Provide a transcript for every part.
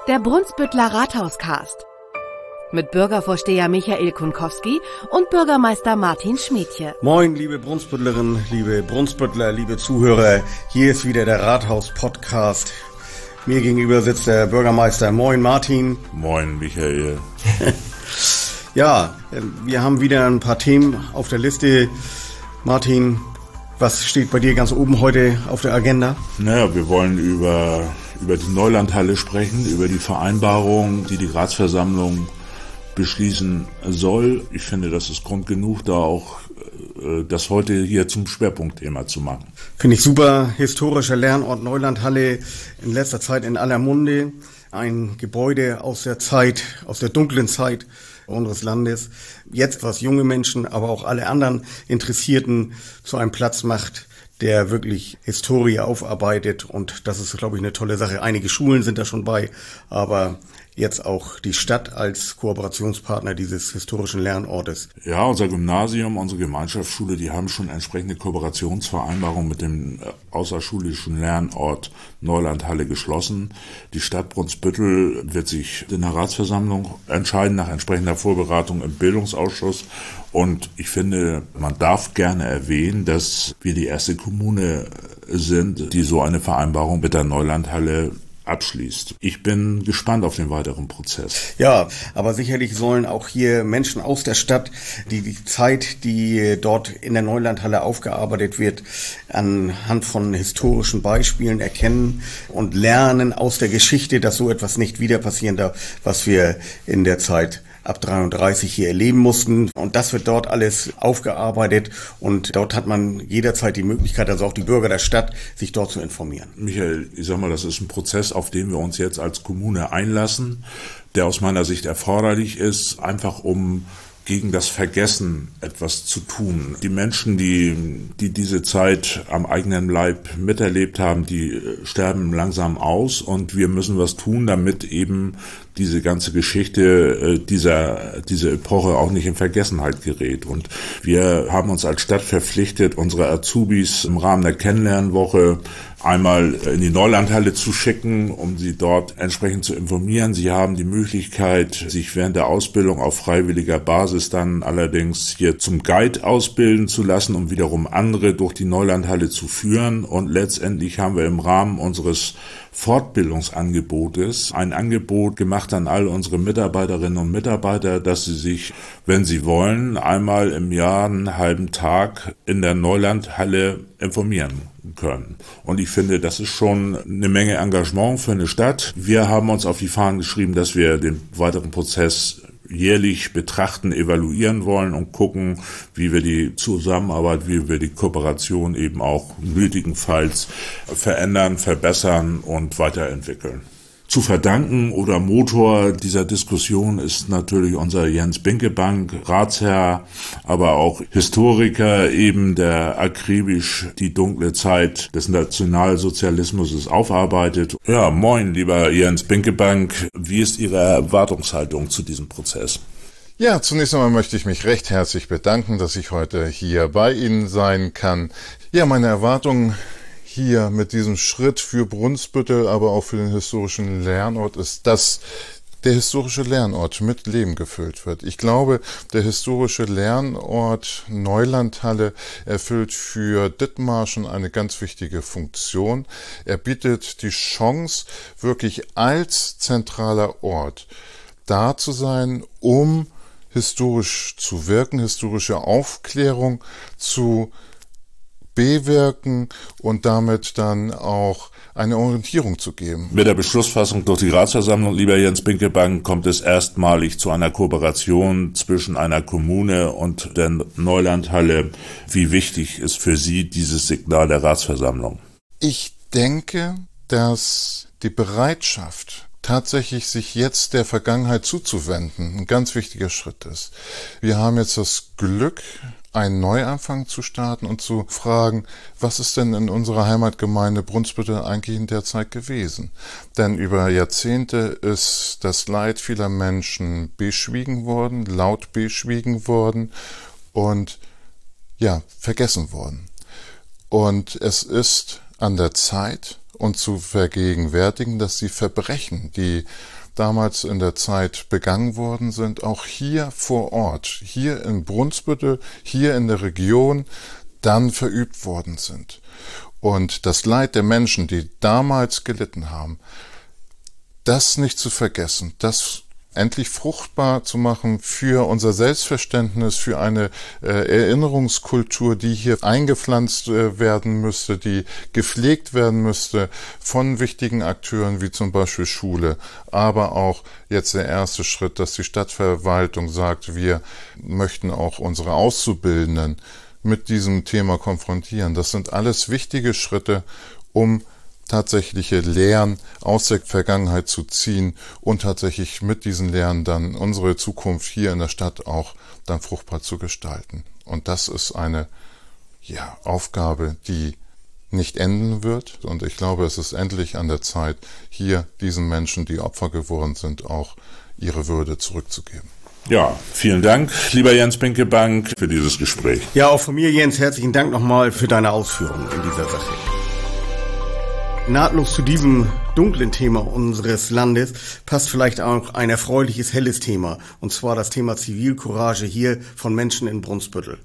Der Brunsbüttler Rathauscast mit Bürgervorsteher Michael Kunkowski und Bürgermeister Martin Schmiedje. Moin, liebe Brunsbüttlerinnen, liebe Brunsbüttler, liebe Zuhörer. Hier ist wieder der Rathaus-Podcast. Mir gegenüber sitzt der Bürgermeister. Moin, Martin. Moin, Michael. Ja, wir haben wieder ein paar Themen auf der Liste. Martin, was steht bei dir ganz oben heute auf der Agenda? Naja, wir wollen über die Neulandhalle sprechen, über die Vereinbarung, die Ratsversammlung beschließen soll. Ich finde, das ist Grund genug, da auch das heute hier zum Schwerpunktthema zu machen. Finde ich super. Historischer Lernort Neulandhalle, in letzter Zeit in aller Munde. Ein Gebäude aus der Zeit, aus der dunklen Zeit unseres Landes. Jetzt, was junge Menschen, aber auch alle anderen Interessierten zu einem Platz macht, der wirklich Historie aufarbeitet, und das ist, glaube ich, eine tolle Sache. Einige Schulen sind da schon bei, aber jetzt auch die Stadt als Kooperationspartner dieses historischen Lernortes. Ja, unser Gymnasium, unsere Gemeinschaftsschule, die haben schon entsprechende Kooperationsvereinbarungen mit dem außerschulischen Lernort Neulandhalle geschlossen. Die Stadt Brunsbüttel wird sich in der Ratsversammlung entscheiden nach entsprechender Vorberatung im Bildungsausschuss. Und ich finde, man darf gerne erwähnen, dass wir die erste Kommune sind, die so eine Vereinbarung mit der Neulandhalle abschließt. Ich bin gespannt auf den weiteren Prozess. Ja, aber sicherlich sollen auch hier Menschen aus der Stadt, die Zeit, die dort in der Neulandhalle aufgearbeitet wird, anhand von historischen Beispielen erkennen und lernen aus der Geschichte, dass so etwas nicht wieder passieren darf, was wir in der Zeit ab 33 hier erleben mussten. Und das wird dort alles aufgearbeitet, und dort hat man jederzeit die Möglichkeit, also auch die Bürger der Stadt, sich dort zu informieren. Michael, ich sag mal, das ist ein Prozess, auf den wir uns jetzt als Kommune einlassen, der aus meiner Sicht erforderlich ist, einfach um gegen das Vergessen etwas zu tun. Die Menschen, die diese Zeit am eigenen Leib miterlebt haben, die sterben langsam aus, und wir müssen was tun, damit eben diese ganze Geschichte dieser Epoche auch nicht in Vergessenheit gerät. Und wir haben uns als Stadt verpflichtet, unsere Azubis im Rahmen der Kennenlernwoche einmal in die Neulandhalle zu schicken, um sie dort entsprechend zu informieren. Sie haben die Möglichkeit, sich während der Ausbildung auf freiwilliger Basis dann allerdings hier zum Guide ausbilden zu lassen, um wiederum andere durch die Neulandhalle zu führen. Und letztendlich haben wir im Rahmen unseres Fortbildungsangebotes ein Angebot gemacht an all unsere Mitarbeiterinnen und Mitarbeiter, dass sie sich, wenn sie wollen, einmal im Jahr einen halben Tag in der Neulandhalle informieren können. Und ich finde, das ist schon eine Menge Engagement für eine Stadt. Wir haben uns auf die Fahnen geschrieben, dass wir den weiteren Prozess jährlich betrachten, evaluieren wollen und gucken, wie wir die Zusammenarbeit, wie wir die Kooperation eben auch nötigenfalls verändern, verbessern und weiterentwickeln. Zu verdanken oder Motor dieser Diskussion ist natürlich unser Jens Binkebank, Ratsherr, aber auch Historiker eben, der akribisch die dunkle Zeit des Nationalsozialismus aufarbeitet. Ja, moin, lieber Jens Binkebank, wie ist Ihre Erwartungshaltung zu diesem Prozess? Ja, zunächst einmal möchte ich mich recht herzlich bedanken, dass ich heute hier bei Ihnen sein kann. Ja, meine Erwartungen hier mit diesem Schritt für Brunsbüttel, aber auch für den historischen Lernort ist, dass der historische Lernort mit Leben gefüllt wird. Ich glaube, der historische Lernort Neulandhalle erfüllt für Dithmarschen eine ganz wichtige Funktion. Er bietet die Chance, wirklich als zentraler Ort da zu sein, um historisch zu wirken, historische Aufklärung zu bewirken und damit dann auch eine Orientierung zu geben. Mit der Beschlussfassung durch die Ratsversammlung, lieber Jens Binkebank, kommt es erstmalig zu einer Kooperation zwischen einer Kommune und der Neulandhalle. Wie wichtig ist für Sie dieses Signal der Ratsversammlung? Ich denke, dass die Bereitschaft, tatsächlich sich jetzt der Vergangenheit zuzuwenden, ein ganz wichtiger Schritt ist. Wir haben jetzt das Glück, einen Neuanfang zu starten und zu fragen, was ist denn in unserer Heimatgemeinde Brunsbüttel eigentlich in der Zeit gewesen? Denn über Jahrzehnte ist das Leid vieler Menschen beschwiegen worden, laut beschwiegen worden und vergessen worden. Und es ist an der Zeit, und zu vergegenwärtigen, dass die Verbrechen, die damals in der Zeit begangen worden sind, auch hier vor Ort, hier in Brunsbüttel, hier in der Region, dann verübt worden sind. Und das Leid der Menschen, die damals gelitten haben, das nicht zu vergessen, das endlich fruchtbar zu machen für unser Selbstverständnis, für eine Erinnerungskultur, die hier eingepflanzt werden müsste, die gepflegt werden müsste von wichtigen Akteuren wie zum Beispiel Schule, aber auch jetzt der erste Schritt, dass die Stadtverwaltung sagt, wir möchten auch unsere Auszubildenden mit diesem Thema konfrontieren. Das sind alles wichtige Schritte, um tatsächliche Lehren aus der Vergangenheit zu ziehen und tatsächlich mit diesen Lehren dann unsere Zukunft hier in der Stadt auch dann fruchtbar zu gestalten. Und das ist eine Aufgabe, die nicht enden wird. Und ich glaube, es ist endlich an der Zeit, hier diesen Menschen, die Opfer geworden sind, auch ihre Würde zurückzugeben. Ja, vielen Dank, lieber Jens Binkebank, für dieses Gespräch. Ja, auch von mir, Jens, herzlichen Dank nochmal für deine Ausführungen in dieser Sache. Nahtlos zu diesem dunklen Thema unseres Landes passt vielleicht auch ein erfreuliches, helles Thema, und zwar das Thema Zivilcourage hier von Menschen in Brunsbüttel.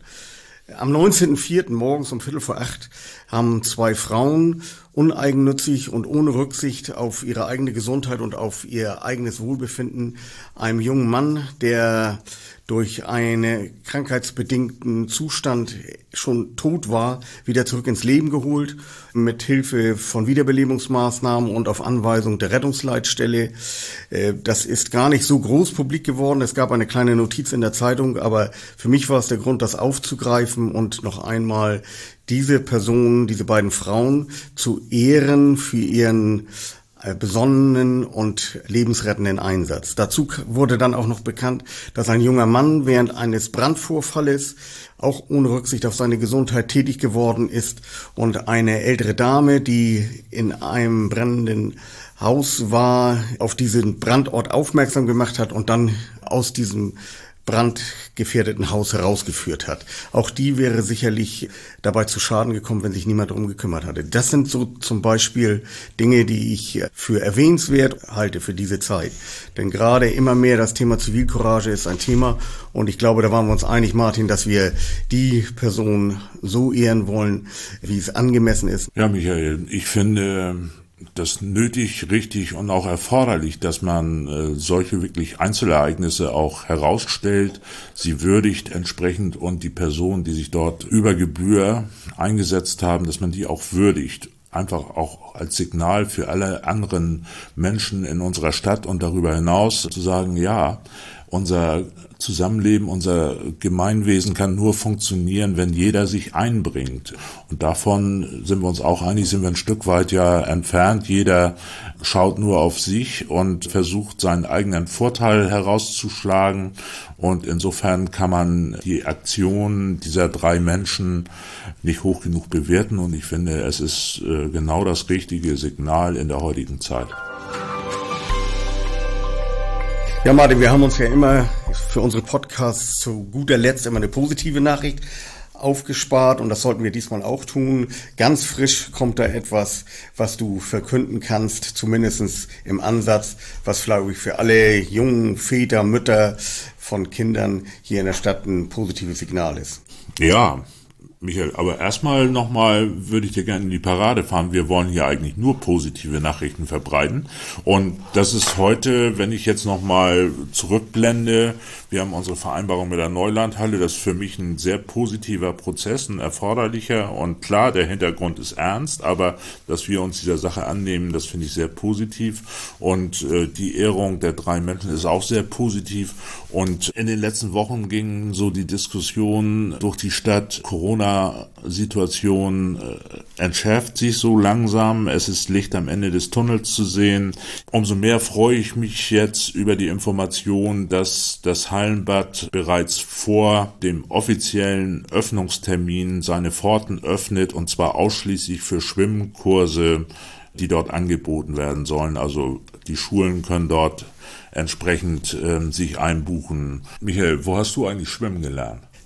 Am 19.04. morgens um 7:45 haben 2 Frauen uneigennützig und ohne Rücksicht auf ihre eigene Gesundheit und auf ihr eigenes Wohlbefinden einem jungen Mann, der durch einen krankheitsbedingten Zustand schon tot war, wieder zurück ins Leben geholt, mit Hilfe von Wiederbelebungsmaßnahmen und auf Anweisung der Rettungsleitstelle. Das ist gar nicht so groß publik geworden. Es gab eine kleine Notiz in der Zeitung, aber für mich war es der Grund, das aufzugreifen und noch einmal diese Personen, diese beiden Frauen zu ehren für ihren besonnenen und lebensrettenden Einsatz. Dazu wurde dann auch noch bekannt, dass ein junger Mann während eines Brandvorfalles auch ohne Rücksicht auf seine Gesundheit tätig geworden ist und eine ältere Dame, die in einem brennenden Haus war, auf diesen Brandort aufmerksam gemacht hat und dann aus diesem brandgefährdeten Haus herausgeführt hat. Auch die wäre sicherlich dabei zu Schaden gekommen, wenn sich niemand darum gekümmert hatte. Das sind so zum Beispiel Dinge, die ich für erwähnenswert halte für diese Zeit. Denn gerade immer mehr das Thema Zivilcourage ist ein Thema, und ich glaube, da waren wir uns einig, Martin, dass wir die Person so ehren wollen, wie es angemessen ist. Ja, Michael, ich finde das nötig, richtig und auch erforderlich, dass man solche wirklich Einzelereignisse auch herausstellt, sie würdigt entsprechend und die Personen, die sich dort über Gebühr eingesetzt haben, dass man die auch würdigt. Einfach auch als Signal für alle anderen Menschen in unserer Stadt und darüber hinaus zu sagen, ja, unser Zusammenleben, unser Gemeinwesen kann nur funktionieren, wenn jeder sich einbringt. Und davon sind wir uns auch einig, sind wir ein Stück weit ja entfernt. Jeder schaut nur auf sich und versucht, seinen eigenen Vorteil herauszuschlagen. Und insofern kann man die Aktion dieser 3 Menschen nicht hoch genug bewerten. Und ich finde, es ist genau das richtige Signal in der heutigen Zeit. Ja, Martin, wir haben uns ja immer für unsere Podcasts zu guter Letzt immer eine positive Nachricht aufgespart, und das sollten wir diesmal auch tun. Ganz frisch kommt da etwas, was du verkünden kannst, zumindest im Ansatz, was, glaube ich, für alle jungen Väter, Mütter von Kindern hier in der Stadt ein positives Signal ist. Ja, Michael, aber erstmal nochmal würde ich dir gerne in die Parade fahren. Wir wollen hier eigentlich nur positive Nachrichten verbreiten. Und das ist heute, wenn ich jetzt nochmal zurückblende, wir haben unsere Vereinbarung mit der Neulandhalle, das ist für mich ein sehr positiver Prozess, ein erforderlicher, und klar, der Hintergrund ist ernst, aber dass wir uns dieser Sache annehmen, das finde ich sehr positiv, und die Ehrung der 3 Menschen ist auch sehr positiv. Und in den letzten Wochen ging so die Diskussion durch die Stadt, Corona-Situation entschärft sich so langsam, es ist Licht am Ende des Tunnels zu sehen. Umso mehr freue ich mich jetzt über die Information, dass das Hallenbad bereits vor dem offiziellen Öffnungstermin seine Pforten öffnet, und zwar ausschließlich für Schwimmkurse, die dort angeboten werden sollen. Also die Schulen können dort entsprechend sich einbuchen. Michael, wo hast du eigentlich schwimmen gelernt?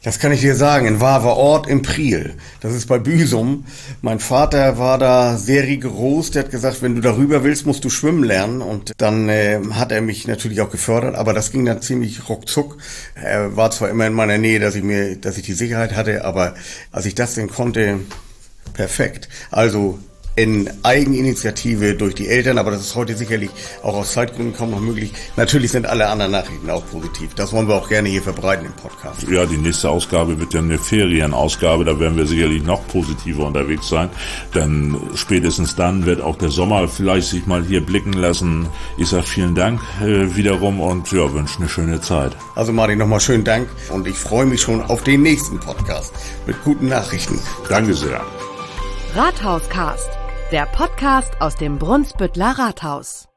Das kann ich dir sagen, in Waver Ort im Priel. Das ist bei Büsum. Mein Vater war da sehr rigoros. Der hat gesagt, wenn du darüber willst, musst du schwimmen lernen. Und dann hat er mich natürlich auch gefördert, aber das ging dann ziemlich ruckzuck. Er war zwar immer in meiner Nähe, dass ich die Sicherheit hatte, aber als ich das denn konnte, perfekt. Also in Eigeninitiative durch die Eltern, aber das ist heute sicherlich auch aus Zeitgründen kaum noch möglich. Natürlich sind alle anderen Nachrichten auch positiv. Das wollen wir auch gerne hier verbreiten im Podcast. Ja, die nächste Ausgabe wird ja eine Ferienausgabe, da werden wir sicherlich noch positiver unterwegs sein, denn spätestens dann wird auch der Sommer vielleicht sich mal hier blicken lassen. Ich sage vielen Dank wiederum und ja, wünsche eine schöne Zeit. Also Martin, nochmal schönen Dank und ich freue mich schon auf den nächsten Podcast mit guten Nachrichten. Danke sehr. Rathauscast, der Podcast aus dem Brunsbüttler Rathaus.